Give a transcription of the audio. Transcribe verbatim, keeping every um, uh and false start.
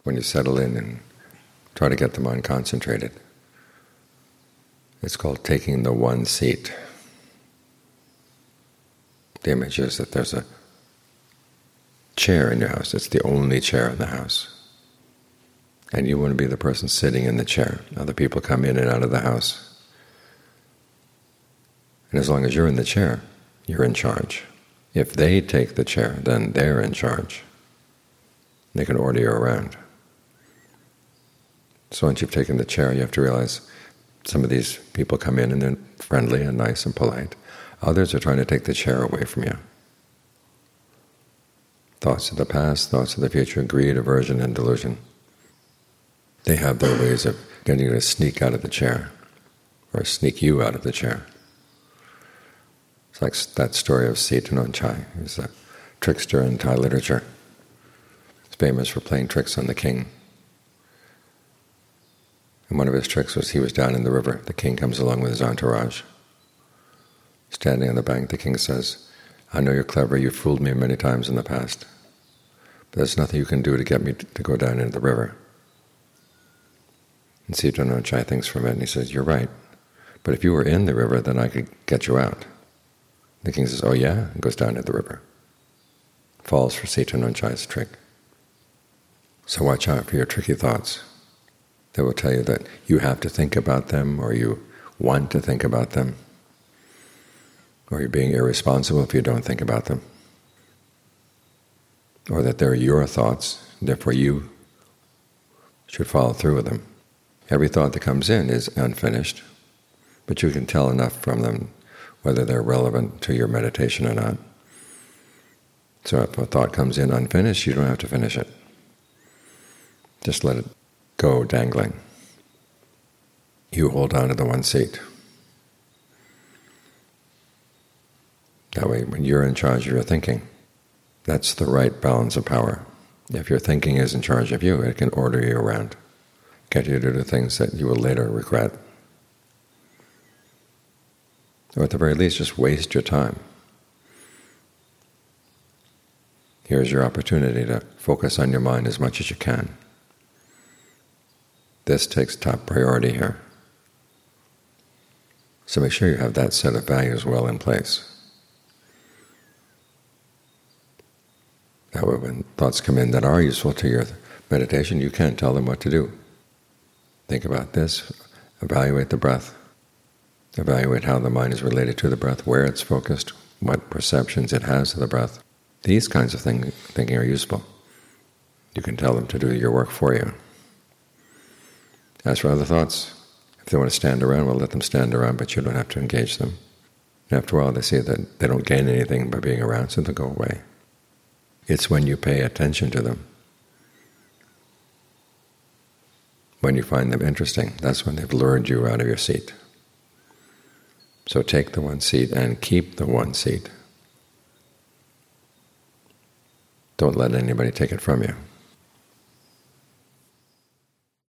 when you settle in and try to get the mind concentrated. It's called taking the one seat. The image is that there's a chair in your house. It's the only chair in the house. And you want to be the person sitting in the chair. Other people come in and out of the house. And as long as you're in the chair, you're in charge. If they take the chair, then they're in charge. They can order you around. So once you've taken the chair, you have to realize some of these people come in and they're friendly and nice and polite. Others are trying to take the chair away from you. Thoughts of the past, thoughts of the future, greed, aversion, and delusion. They have their ways of getting you to sneak out of the chair, or sneak you out of the chair. It's like that story of Sita Nonchai. He was a trickster in Thai literature. He's famous for playing tricks on the king. And one of his tricks was he was down in the river. The king comes along with his entourage. Standing on the bank, the king says, "I know you're clever, you've fooled me many times in the past, but there's nothing you can do to get me to go down into the river." And Sita Nonchai thinks for a minute, and he says, "You're right, but if you were in the river, then I could get you out." The king says, "Oh yeah?" and goes down into the river. Falls for Sita Nonchai's trick. So watch out for your tricky thoughts. They will tell you that you have to think about them, or you want to think about them, or you're being irresponsible if you don't think about them, or that they're your thoughts, therefore you should follow through with them. Every thought that comes in is unfinished, but you can tell enough from them whether they're relevant to your meditation or not. So if a thought comes in unfinished, you don't have to finish it. Just let it go dangling. You hold on to the one seat. That way, when you're in charge of your thinking, that's the right balance of power. If your thinking is in charge of you, it can order you around, get you to do things that you will later regret. Or at the very least, just waste your time. Here's your opportunity to focus on your mind as much as you can. This takes top priority here. So make sure you have that set of values well in place. That way when thoughts come in that are useful to your meditation, you can tell them what to do. Think about this, evaluate the breath, evaluate how the mind is related to the breath, where it's focused, what perceptions it has of the breath. These kinds of thing, thinking are useful. You can tell them to do your work for you. As for other thoughts, if they want to stand around, well, let them stand around, but you don't have to engage them. And after a while, they see that they don't gain anything by being around, so they'll go away. It's when you pay attention to them, when you find them interesting, that's when they've lured you out of your seat. So take the one seat and keep the one seat. Don't let anybody take it from you.